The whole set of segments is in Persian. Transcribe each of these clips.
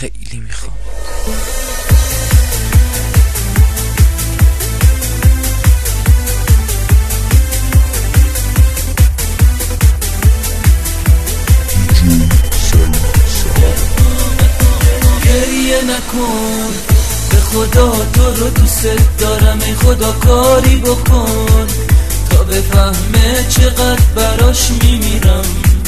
خیلی میخوام. گریه نکن، به خدا تو رو دوست دارم، ای خدا کاری بکن تا بفهمه چقدر براش میمیرم.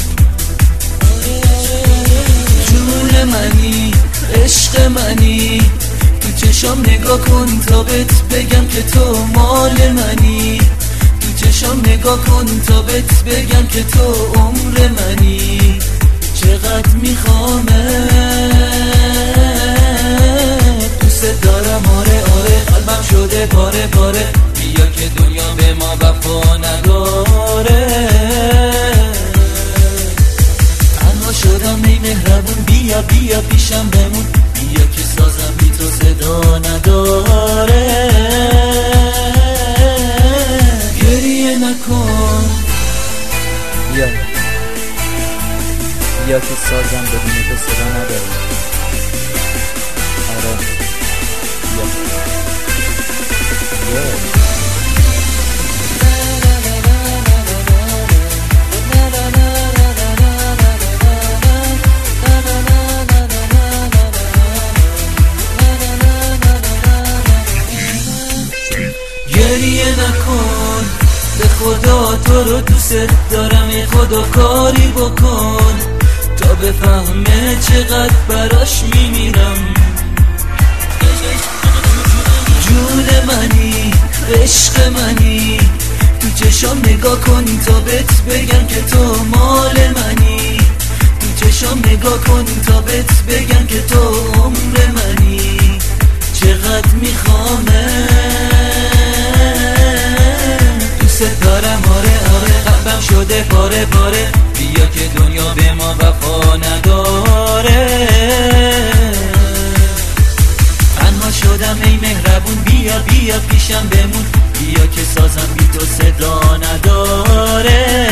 جون منی، عشق منی، تو چشام نگاه کن تا بهت بگم که تو مال منی. تو چشام نگاه کن تا بهت بگم که تو عمر منی. چقدر میخوامه، دوست دارم، آره آره، قلبم شده پاره پاره. بیا که دنیا به ما وفا نداره. تنها شدم ای مهربون، بیا بیا پیشم بمون. بیا که سازم بی تو صدا نداره. گریه نکن، بیا که سازم بدون تو صدا نداره. آره بیا گریه نکن، به خدا تو رو دوست دارم، ای خدا کاری بکن تا بفهمه چقدر براش میمیرم. جون منی، عشق منی، تو چشام نگاه کن تا بهت بگم که تو مال منی. تو چشام نگاه کن تا بهت بگم که تو عمر منی. چقدر میخوامه، دوست دارم، آره آره، قلبم شده پاره پاره. بیا که دنیا به ما وفا نداره. تنها شدم ای مهربون، بیا بیا پیشم بمون. بیا که سازم بی تو صدا نداره.